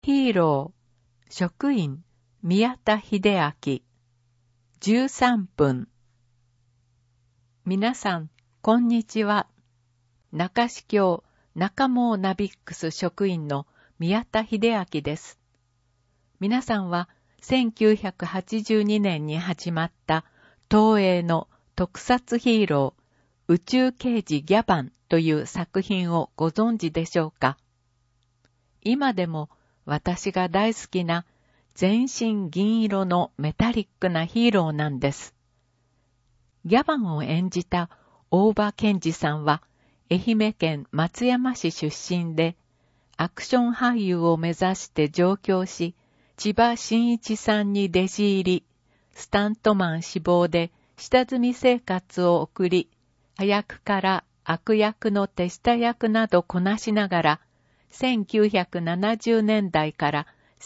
ヒーロー、職員、宮田秀明、13分。皆さん、こんにちは。中志教中毛ナビックス職員の宮田秀明です。皆さんは1982年に始まった東映の特撮ヒーロー、宇宙刑事ギャバンという作品をご存知でしょうか？今でも私が大好きな全身銀色のメタリックなヒーローなんです。ギャバンを演じた大場健二さんは愛媛県松山市出身で、アクション俳優を目指して上京し、千葉真一さんに弟子入り、スタントマン志望で下積み生活を送り、早役から悪役の手下役などこなしながら、1970年代から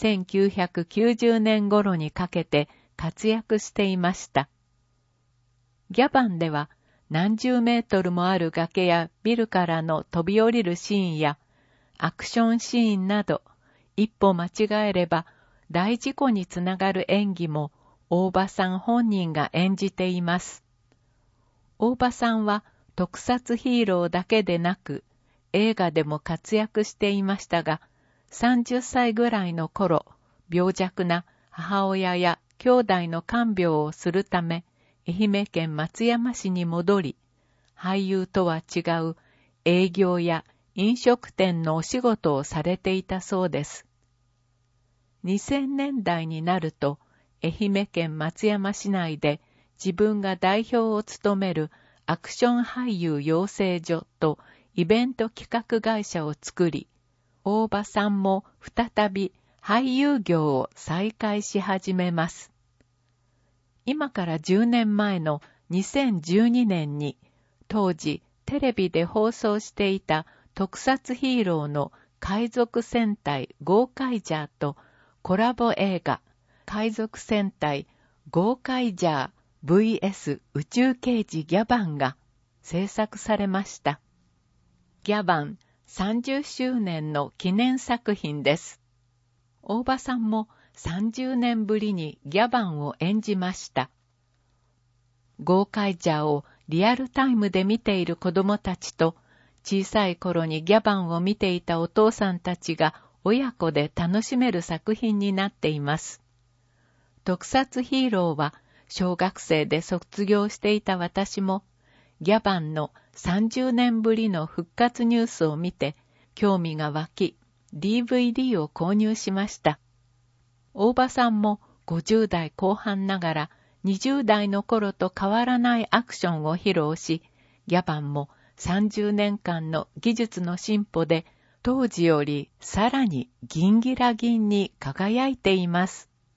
1990年頃にかけて活躍していました。ギャバンでは何十メートルもある崖やビルからの飛び降りるシーンやアクションシーンなど、一歩間違えれば大事故につながる演技も大場さん本人が演じています。大場さんは特撮ヒーローだけでなく、映画でも活躍していましたが、30歳ぐらいの頃、病弱な母親や兄弟の看病をするため、愛媛県松山市に戻り、俳優とは違う営業や飲食店のお仕事をされていたそうです。2000年代になると、愛媛県松山市内で自分が代表を務めるアクション俳優養成所とイベント企画会社を作り、大場さんも再び俳優業を再開し始めます。今から10年前の2012年に、当時テレビで放送していた特撮ヒーローの海賊戦隊ゴーカイジャーとコラボ映画海賊戦隊ゴーカイジャー VS 宇宙刑事ギャバンが制作されました。ギャバン30周年の記念作品です。大場さんも30年ぶりにギャバンを演じました。ゴーカイジャーをリアルタイムで見ている子供たちと、小さい頃にギャバンを見ていたお父さんたちが親子で楽しめる作品になっています。特撮ヒーローは小学生で卒業していた私も、ギャバンの30年ぶりの復活ニュースを見て興味が湧き、DVD を購入しました。大場さんも50代後半ながら20代の頃と変わらないアクションを披露し、ギャバンも30年間の技術の進歩で当時よりさらにギンギラギンに輝いています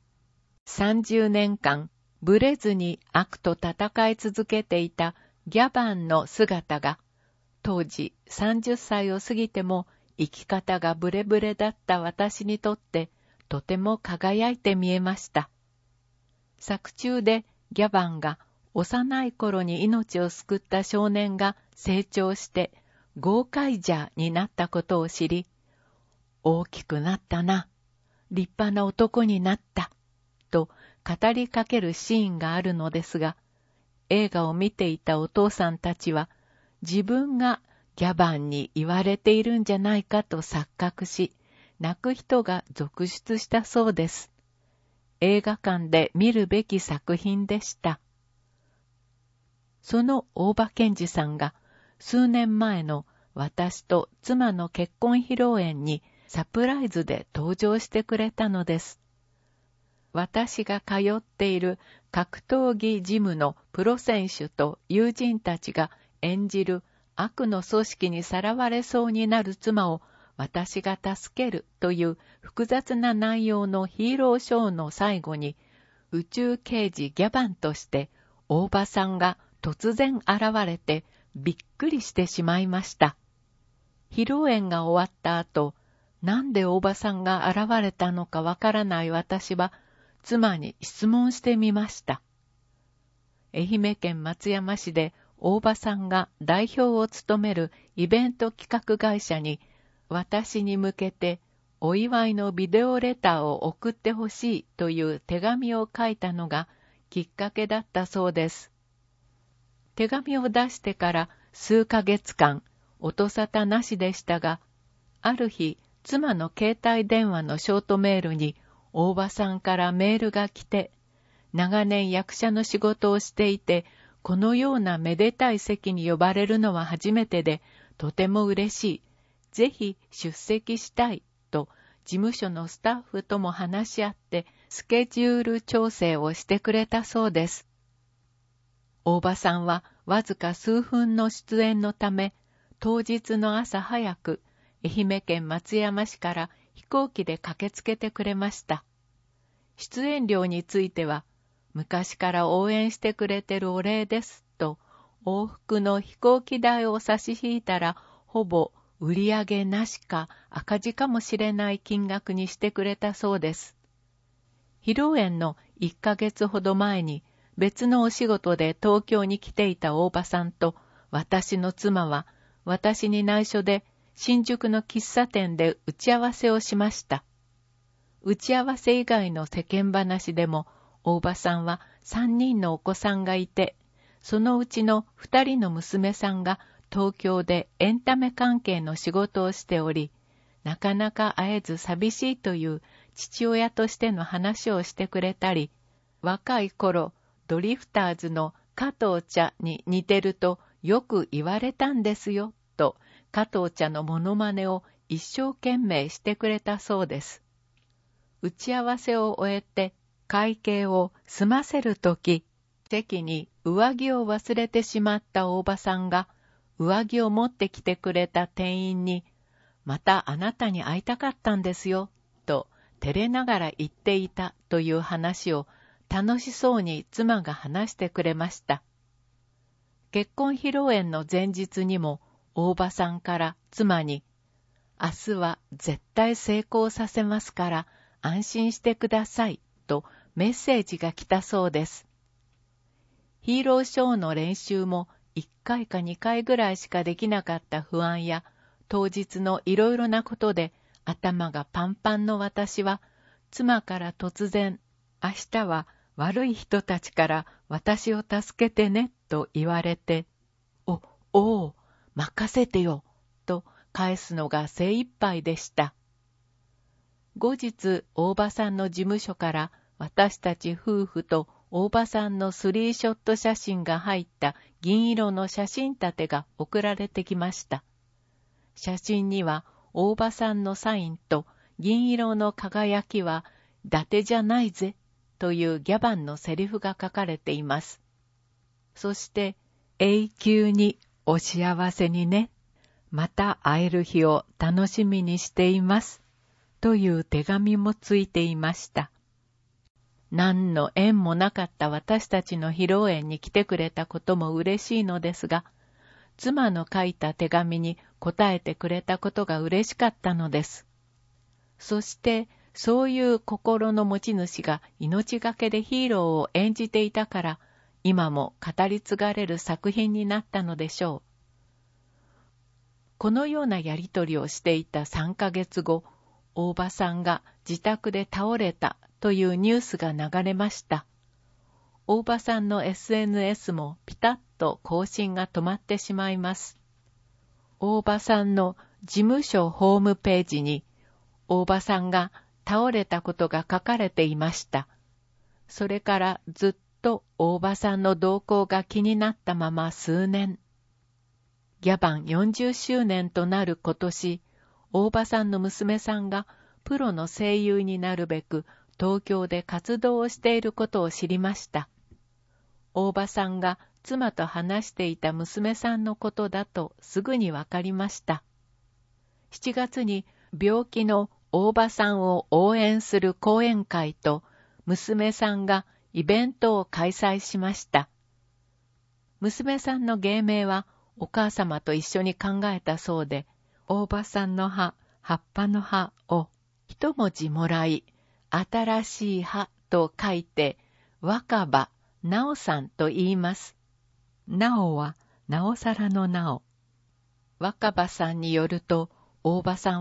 。30年間ブレずに悪と戦い続けていたギャバンの姿が、当時30歳を過ぎても生き方がブレブレだった私にとってとても輝いて見えました。作中でギャバンが幼い頃に命を救った少年が成長してゴーカイジャーになったことを知り、大きくなったな、立派な男になった、と語りかけるシーンがあるのですが、映画を見ていたお父さんたちは、自分がギャバンに言われているんじゃないかと錯覚し、泣く人が続出したそうです。映画館で見るべき作品でした。その大場健二さんが、数年前の私と妻の結婚披露宴にサプライズで登場してくれたのです。私が通っている格闘技ジムのプロ選手と友人たちが演じる悪の組織にさらわれそうになる妻を私が助けるという複雑な内容のヒーローショーの最後に、宇宙刑事ギャバンとして大場さんが突然現れてびっくりしてしまいました。披露宴が終わった後、なんで大場さんが現れたのかわからない私は、妻に質問してみました。愛媛県松山市で大場さんが代表を務めるイベント企画会社に私に向けてお祝いのビデオレターを送ってほしいという手紙を書いたのがきっかけだったそうです。手紙を出してから数ヶ月間、音沙汰なしでしたが、ある日、妻の携帯電話のショートメールに大場さんからメールが来て、長年役者の仕事をしていて、このようなめでたい席に呼ばれるのは初めてで、とても嬉しい。ぜひ出席したい。と、事務所のスタッフとも話し合って、スケジュール調整をしてくれたそうです。大場さんはわずか数分の出演のため、当日の朝早く、愛媛県松山市から飛行機で駆けつけてくれました。出演料については、昔から応援してくれてるお礼です、と、往復の飛行機代を差し引いたら、ほぼ売り上げなしか赤字かもしれない金額にしてくれたそうです。披露宴の1ヶ月ほど前に別のお仕事で東京に来ていた大場さんと私の妻は私に内緒で新宿の喫茶店で打ち合わせをしました。打ち合わせ以外の世間話でも大場さんは3人のお子さんがいて、そのうちの2人の娘さんが東京でエンタメ関係の仕事をしており、なかなか会えず寂しいという父親としての話をしてくれたり、若い頃ドリフターズの加藤茶に似てるとよく言われたんですよ、と加藤茶のモノマネを一生懸命してくれたそうです。打ち合わせを終えて会計を済ませるとき、席に上着を忘れてしまった大場さんが、上着を持ってきてくれた店員に、またあなたに会いたかったんですよ、と照れながら言っていたという話を楽しそうに妻が話してくれました。結婚披露宴の前日にも大場さんから妻に、明日は絶対成功させますから安心してくださいとメッセージが来たそうです。ヒーローショーの練習も1回か2回ぐらいしかできなかった不安や、当日のいろいろなことで頭がパンパンの私は、妻から突然、明日は悪い人たちから私を助けてねと言われて、おう、任せてよ、と返すのが精一杯でした。後日、大場さんの事務所から私たち夫婦と大場さんのスリーショット写真が入った銀色の写真立てが送られてきました。写真には大場さんのサインと銀色の輝きは伊達じゃないぜというギャバンのセリフが書かれています。そして永久にお幸せにね。また会える日を楽しみにしています。という手紙もついていました。何の縁もなかった私たちの披露宴に来てくれたことも嬉しいのですが、妻の書いた手紙に答えてくれたことが嬉しかったのです。そして、そういう心の持ち主が命がけでヒーローを演じていたから、今も語り継がれる作品になったのでしょう。このようなやりとりをしていた3ヶ月後、大場さんが自宅で倒れたというニュースが流れました。大場さんの SNS もピタッと更新が止まってしまいます。大場さんの事務所ホームページに、大場さんが倒れたことが書かれていました。それからずっと大場さんの動向が気になったまま数年。ギャバン40周年となる今年、大場さんの娘さんがプロの声優になるべく東京で活動をしていることを知りました。大場さんが妻と話していた娘さんのことだとすぐにわかりました。7月に病気の大場さんを応援する講演会と娘さんがイベントを開催しました。娘さんの芸名はお母様と一緒に考えたそうで、大場さんの葉、葉っぱの葉を一文字もらい、新しい葉と書いて、若葉、なおさんと言います。なおは、なおさらのなお。若葉さんによると、大場さんは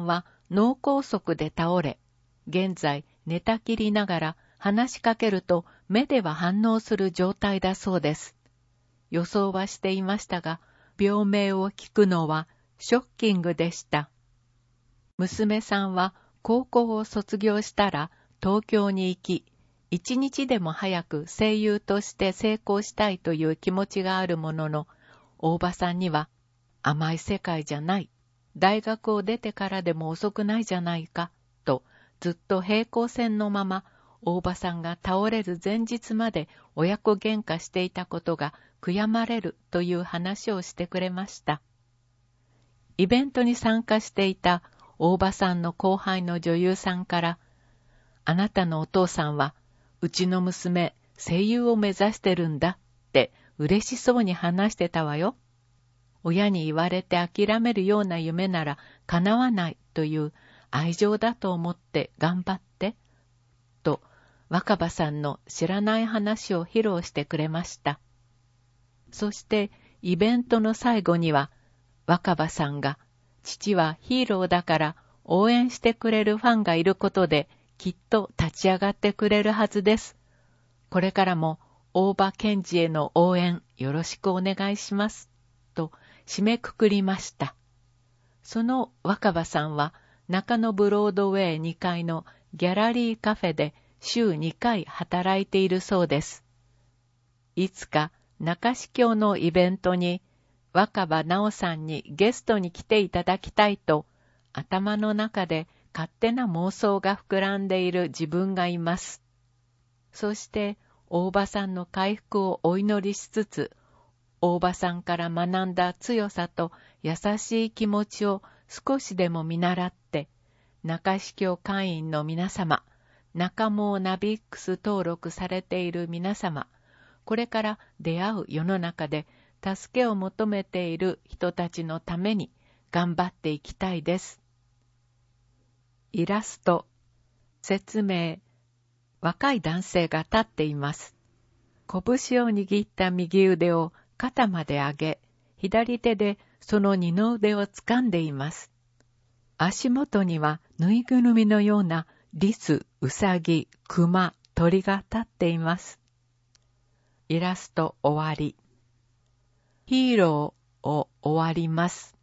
脳梗塞で倒れ、現在寝たきりながら話しかけると目では反応する状態だそうです。予想はしていましたが、病名を聞くのはショッキングでした。娘さんは高校を卒業したら東京に行き、一日でも早く声優として成功したいという気持ちがあるものの、大場さんには甘い世界じゃない、大学を出てからでも遅くないじゃないか、とずっと平行線のまま大場さんが倒れる前日まで親子喧嘩していたことが悔やまれるという話をしてくれました。イベントに参加していた大場さんの後輩の女優さんから、あなたのお父さんはうちの娘声優を目指してるんだって嬉しそうに話してたわよ。親に言われて諦めるような夢なら叶わないという愛情だと思って頑張って、と若葉さんの知らない話を披露してくれました。そしてイベントの最後には若葉さんが、父はヒーローだから応援してくれるファンがいることできっと立ち上がってくれるはずです。これからも大場健二への応援よろしくお願いします。と締めくくりました。その若葉さんは中野ブロードウェイ2階のギャラリーカフェで週2回働いているそうです。いつか中司教のイベントに若葉直さんにゲストに来ていただきたいと頭の中で勝手な妄想が膨らんでいる自分がいます。そして大場さんの回復をお祈りしつつ、大場さんから学んだ強さと優しい気持ちを少しでも見習って、中司教会員の皆様、中毛ナビックス登録されている皆様、これから出会う世の中で助けを求めている人たちのために頑張っていきたいです。イラスト、説明、若い男性が立っています。拳を握った右腕を肩まで上げ、左手でその二の腕を掴んでいます。足元にはぬいぐるみのようなリス、ウサギ、クマ、鳥が立っています。イラスト終わり。ヒーローを終わります。